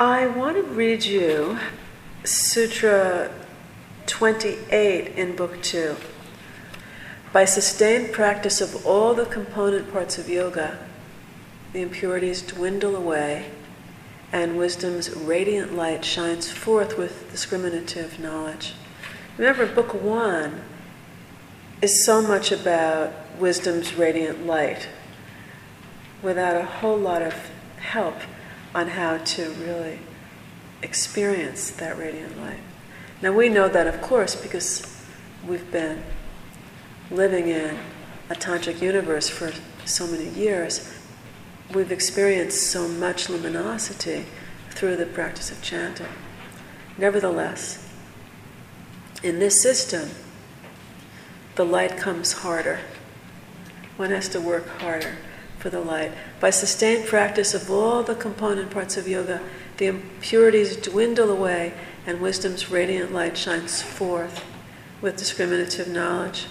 I want to read you Sutra 28 in Book 2. By sustained practice of all the component parts of yoga, the impurities dwindle away, and wisdom's radiant light shines forth with discriminative knowledge. Remember, Book 1 is so much about wisdom's radiant light, without a whole lot of help on how to really experience that radiant light. Now we know that, of course, because we've been living in a tantric universe for so many years. We've experienced so much luminosity through the practice of chanting. Nevertheless, in this system, the light comes harder. One has to work harder for the light. By sustained practice of all the component parts of yoga, the impurities dwindle away and wisdom's radiant light shines forth with discriminative knowledge.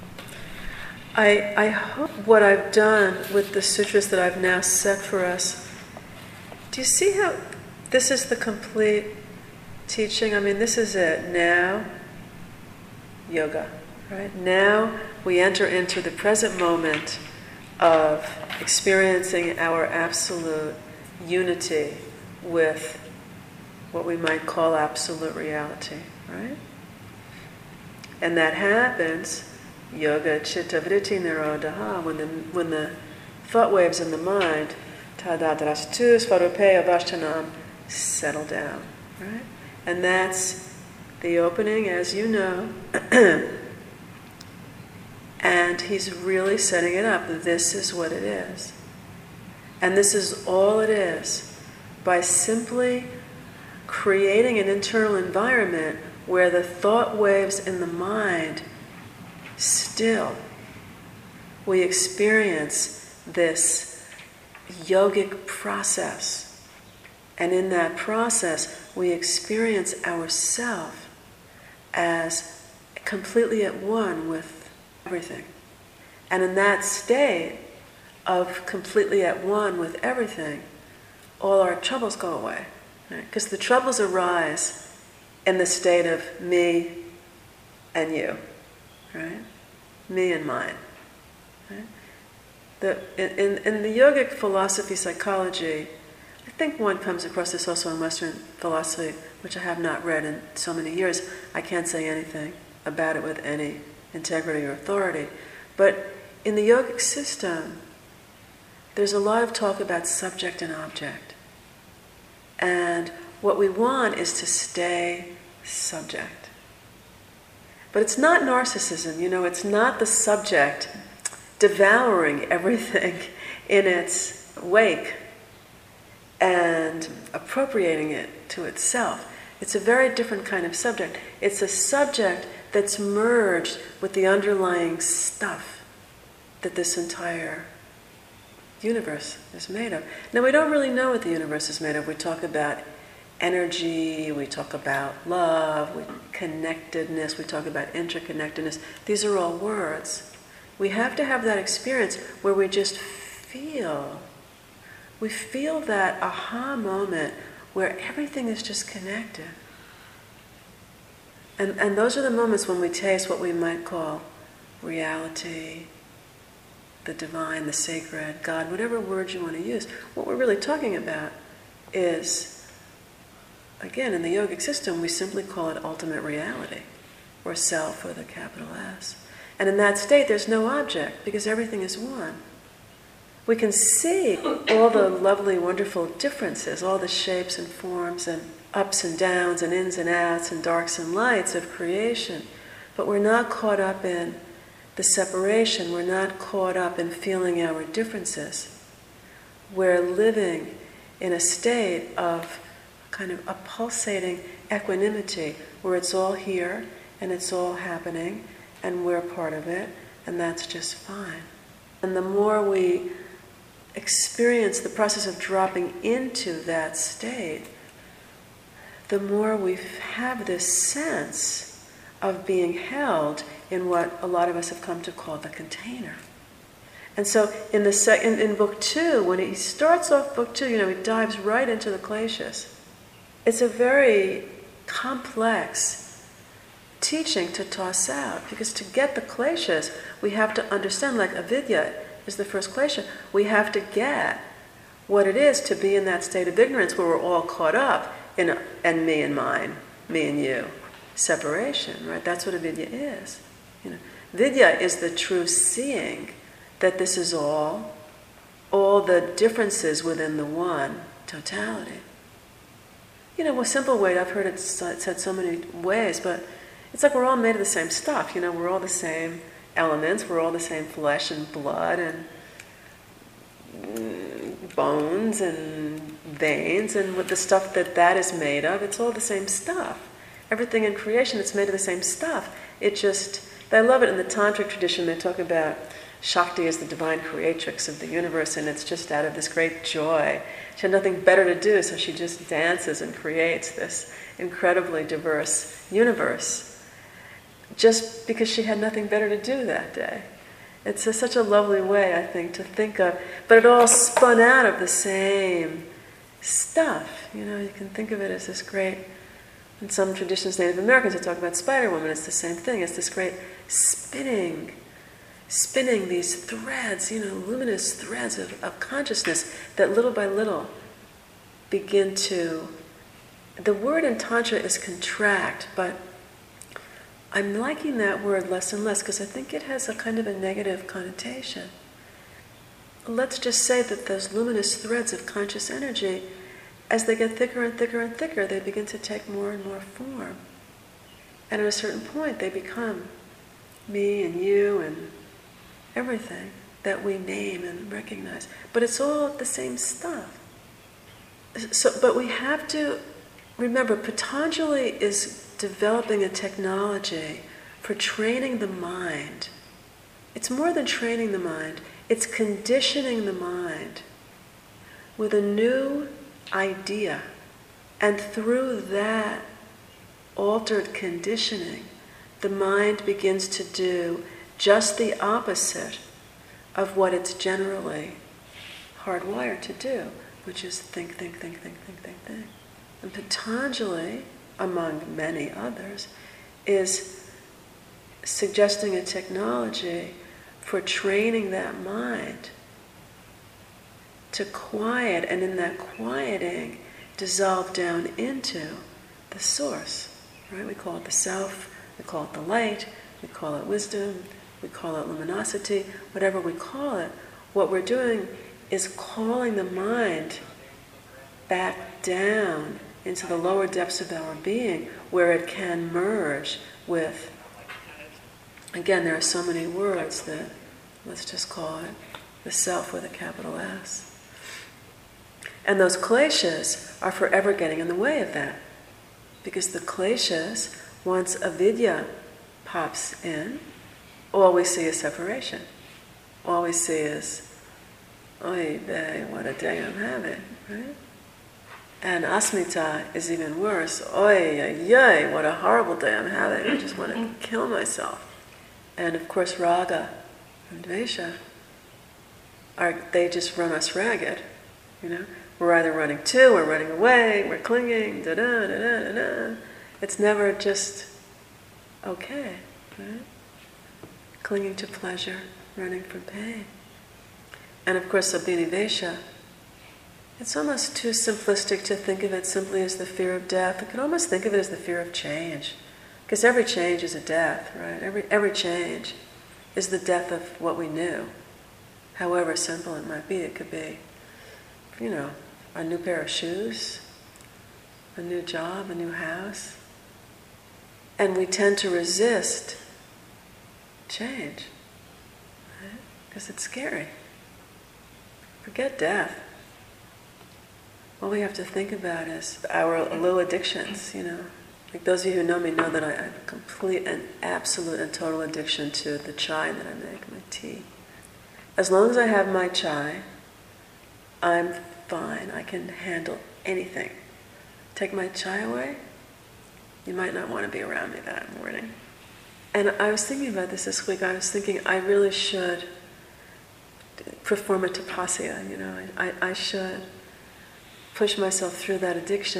I hope what I've done with the sutras that I've now set for us, do you see how this is the complete teaching? I mean, this is it. Now, yoga, right? Now we enter into the present moment of experiencing our absolute unity with what we might call absolute reality, right? And that happens, yoga chitta vritti nirodha, when the thought waves in the mind, tadadrastu svarupeya vastanam, settle down, right? And that's the opening, as you know. And he's really setting it up. This is what it is. And this is all it is. By simply creating an internal environment where the thought waves in the mind still, we experience this yogic process. And in that process, we experience ourselves as completely at one with everything. And in that state of completely at one with everything, all our troubles go away. Because the troubles arise in the state of me and you, right? Me and mine. Right? In the yogic philosophy, psychology, I think one comes across this also in Western philosophy, which I have not read in so many years. I can't say anything about it with any integrity or authority. But in the yogic system, there's a lot of talk about subject and object. And what we want is to stay subject. But it's not narcissism, it's not the subject devouring everything in its wake and appropriating it to itself. It's a very different kind of subject. It's a subject that's merged with the underlying stuff that this entire universe is made of. Now, we don't really know what the universe is made of. We talk about energy, we talk about love, connectedness, we talk about interconnectedness. These are all words. We have to have that experience where we just feel. We feel that aha moment where everything is just connected. And those are the moments when we taste what we might call reality, the divine, the sacred, God, whatever word you want to use. What we're really talking about is, again, in the yogic system, we simply call it ultimate reality, or self with a capital S. And in that state, there's no object, because everything is one. We can see all the lovely, wonderful differences, all the shapes and forms and ups and downs and ins and outs and darks and lights of creation. But we're not caught up in the separation. We're not caught up in feeling our differences. We're living in a state of kind of a pulsating equanimity where it's all here and it's all happening and we're part of it, and that's just fine. And the more we experience the process of dropping into that state, the more we have this sense of being held in what a lot of us have come to call the container. And so in Book 2, when he starts off Book 2, he dives right into the kleshas. it's a very complex teaching to toss out, because to get the kleshas, we have to understand, like avidya is the first klesha, we have to get what it is to be in that state of ignorance where we're all caught up in and me and mine, me and you, separation, right? That's what avidya is. Vidya is the true seeing that this is all the differences within the one totality. A simple way, I've heard it said so many ways, but it's like we're all made of the same stuff. We're all the same elements, we're all the same flesh and blood and bones and veins, and with the stuff that is made of, it's all the same stuff. Everything in creation, it's made of the same stuff. I love it in the Tantric tradition, they talk about Shakti as the divine creatrix of the universe, and it's just out of this great joy. She had nothing better to do, so she just dances and creates this incredibly diverse universe, just because she had nothing better to do that day. It's such a lovely way, I think, to think of, but it all spun out of the same stuff. You can think of it as this great, in some traditions, Native Americans, they talk about Spider-Woman, it's the same thing. It's this great spinning these threads, luminous threads of consciousness that little by little begin to, the word in Tantra is contract, but I'm liking that word less and less because I think it has a kind of a negative connotation. Let's just say that those luminous threads of conscious energy, as they get thicker and thicker and thicker, they begin to take more and more form. And at a certain point, they become me and you and everything that we name and recognize. But it's all the same stuff. But we have to remember, Patanjali is developing a technology for training the mind. It's more than training the mind, it's conditioning the mind with a new idea. And through that altered conditioning, the mind begins to do just the opposite of what it's generally hardwired to do, which is think. And Patanjali, among many others, is suggesting a technology for training that mind to quiet, and in that quieting, dissolve down into the source. Right? We call it the self, we call it the light, we call it wisdom, we call it luminosity, whatever we call it. What we're doing is calling the mind back down into the lower depths of our being, where it can merge with, again, there are so many words that, let's just call it the self with a capital S. And those kleshas are forever getting in the way of that. Because the kleshas, once avidya pops in, all we see is separation. All we see is, oy vey, what a day I'm having, right? And asmita is even worse. Oy, ay, what a horrible day I'm having. I just want to kill myself. And of course, raga and dvesha, they just run us ragged, We're either running to, we're running away, we're clinging, da-da. It's never just okay, right? Clinging to pleasure, running from pain. And of course, abhinivesha, it's almost too simplistic to think of it simply as the fear of death. You could almost think of it as the fear of change. Because every change is a death, right? Every change is the death of what we knew. However simple it might be. It could be, a new pair of shoes, a new job, a new house. And we tend to resist change, right? Because it's scary. Forget death. All we have to think about is our little addictions, Like those of you who know me know that I have a complete and absolute and total addiction to the chai that I make, my tea. As long as I have my chai, I'm fine. I can handle anything. Take my chai away, you might not want to be around me that morning. And I was thinking about this week. I was thinking I really should perform a tapasya, I should push myself through that addiction.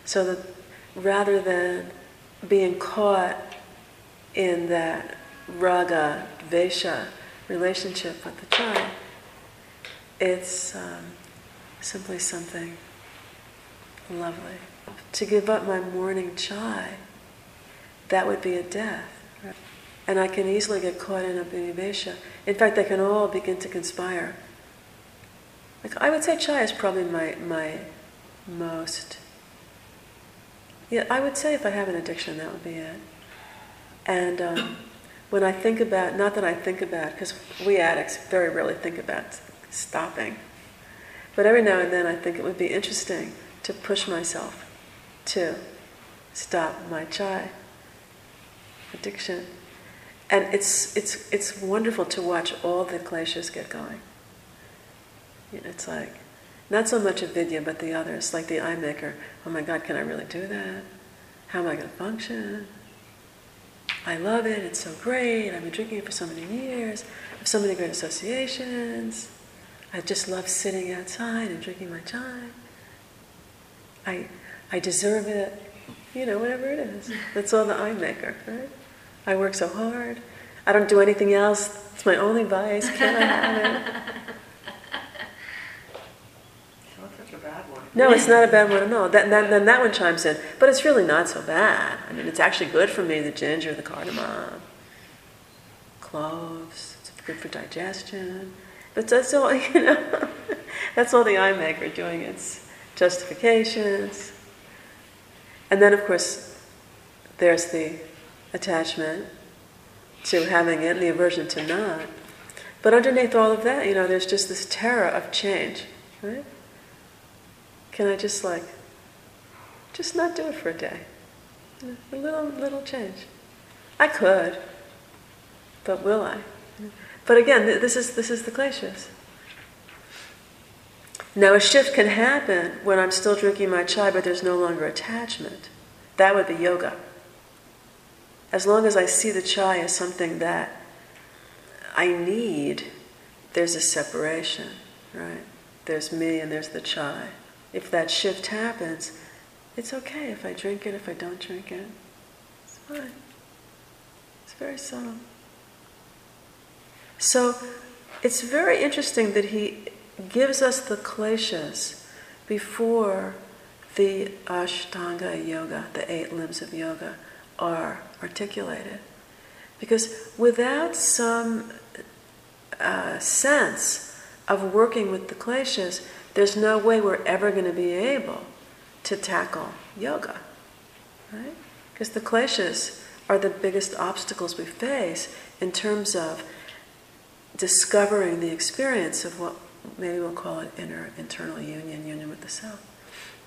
So that rather than being caught in that raga, dvesha relationship with the chai, it's simply something lovely. To give up my morning chai, that would be a death. Right? And I can easily get caught in a dvesha. In fact, they can all begin to conspire. Like, I would say chai is probably my most... Yeah, I would say if I have an addiction, that would be it. And when I think about, not that I think about, because we addicts very rarely think about stopping, but every now and then I think it would be interesting to push myself to stop my chai addiction. And it's wonderful to watch all the kleshas get going. It's like, not so much avidya, but the others, like the eye maker. Oh my God, can I really do that? How am I going to function? I love it, it's so great, I've been drinking it for so many years, I have so many great associations, I just love sitting outside and drinking my chai. I deserve it, whatever it is. That's all the eye maker, right? I work so hard, I don't do anything else, it's my only vice, can I have it? No, it's not a bad one at all. Then that one chimes in. But it's really not so bad. I mean, it's actually good for me, the ginger, the cardamom, cloves. It's good for digestion. But that's all, that's all the eye maker doing its justifications. And then, of course, there's the attachment to having it and the aversion to not. But underneath all of that, there's just this terror of change, right? Can I just not do it for a day? A little change. I could, but will I? But again, this is the kleshas. Now a shift can happen when I'm still drinking my chai, but there's no longer attachment. That would be yoga. As long as I see the chai as something that I need, there's a separation, right? There's me and there's the chai. If that shift happens, it's okay if I drink it, if I don't drink it. It's fine. It's very subtle. So it's very interesting that he gives us the kleshas before the Ashtanga yoga, the 8 limbs of yoga, are articulated. Because without some sense of working with the kleshas, there's no way we're ever going to be able to tackle yoga, right? Because the kleshas are the biggest obstacles we face in terms of discovering the experience of what maybe we'll call it internal union with the self.